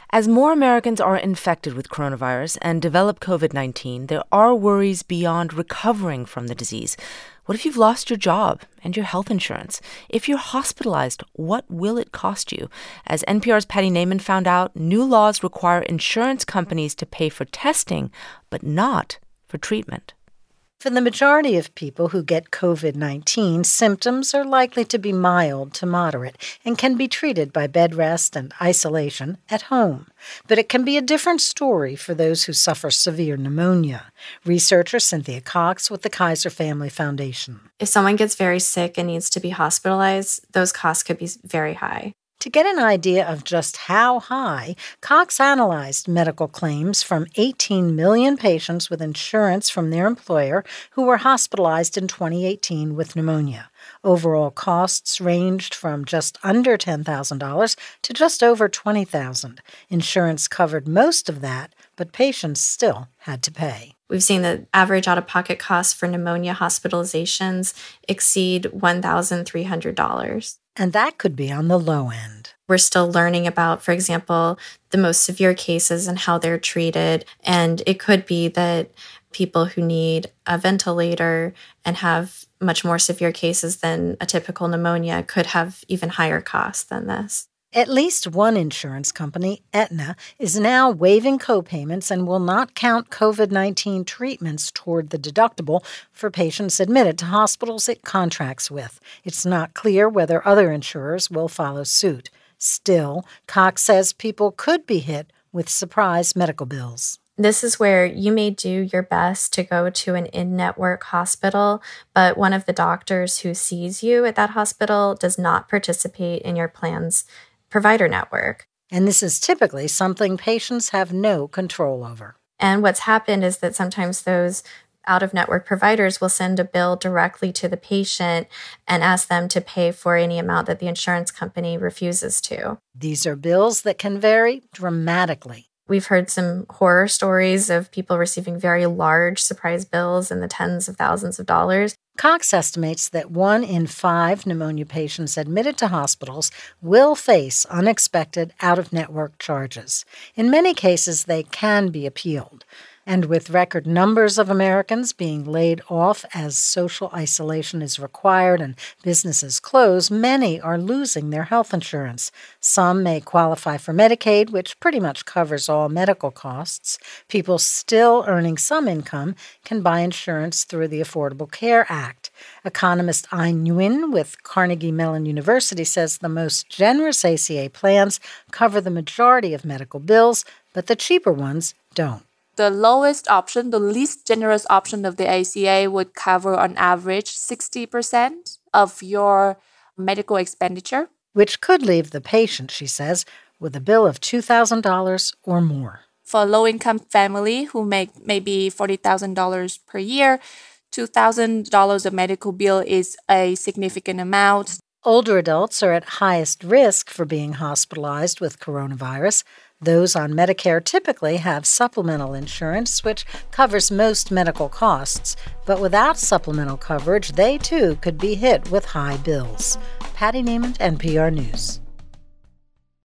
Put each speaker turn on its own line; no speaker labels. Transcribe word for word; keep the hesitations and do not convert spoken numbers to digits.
As more Americans are infected with coronavirus and develop covid nineteen, there are worries beyond recovering from the disease. What if you've lost your job and your health insurance? If you're hospitalized, what will it cost you? As N P R's Patty Naiman found out, new laws require insurance companies to pay for testing, but not for treatment.
For the majority of people who get covid nineteen, symptoms are likely to be mild to moderate and can be treated by bed rest and isolation at home. But it can be a different story for those who suffer severe pneumonia. Researcher Cynthia Cox with the Kaiser Family Foundation.
If someone gets very sick and needs to be hospitalized, those costs could be very high.
To get an idea of just how high, Cox analyzed medical claims from eighteen million patients with insurance from their employer who were hospitalized in twenty eighteen with pneumonia. Overall costs ranged from just under ten thousand dollars to just over twenty thousand dollars. Insurance covered most of that, but patients still had to pay.
We've seen the average out-of-pocket costs for pneumonia hospitalizations exceed one thousand three hundred dollars.
And that could be on the low end.
We're still learning about, for example, the most severe cases and how they're treated. And it could be that people who need a ventilator and have much more severe cases than a typical pneumonia could have even higher costs than this.
At least one insurance company, Aetna, is now waiving copayments and will not count covid nineteen treatments toward the deductible for patients admitted to hospitals it contracts with. It's not clear whether other insurers will follow suit. Still, Cox says people could be hit with surprise medical bills.
This is where you may do your best to go to an in-network hospital, but one of the doctors who sees you at that hospital does not participate in your plan's provider network.
And this is typically something patients have no control over.
And what's happened is that sometimes those out-of-network providers will send a bill directly to the patient and ask them to pay for any amount that the insurance company refuses to.
These are bills that can vary dramatically.
We've heard some horror stories of people receiving very large surprise bills in the tens of thousands of dollars.
Cox estimates that one in five pneumonia patients admitted to hospitals will face unexpected out-of-network charges. In many cases, they can be appealed. And with record numbers of Americans being laid off as social isolation is required and businesses close, many are losing their health insurance. Some may qualify for Medicaid, which pretty much covers all medical costs. People still earning some income can buy insurance through the Affordable Care Act. Economist Anh Nguyen with Carnegie Mellon University says the most generous A C A plans cover the majority of medical bills, but the cheaper ones don't.
The lowest option, the least generous option of the A C A would cover on average sixty percent of your medical expenditure.
Which could leave the patient, she says, with a bill of two thousand dollars or more.
For a low-income family who make maybe forty thousand dollars per year, two thousand dollars of medical bill is a significant amount.
Older adults are at highest risk for being hospitalized with coronavirus. Those on Medicare typically have supplemental insurance, which covers most medical costs. But without supplemental coverage, they too could be hit with high bills. Patty Naiman, N P R News.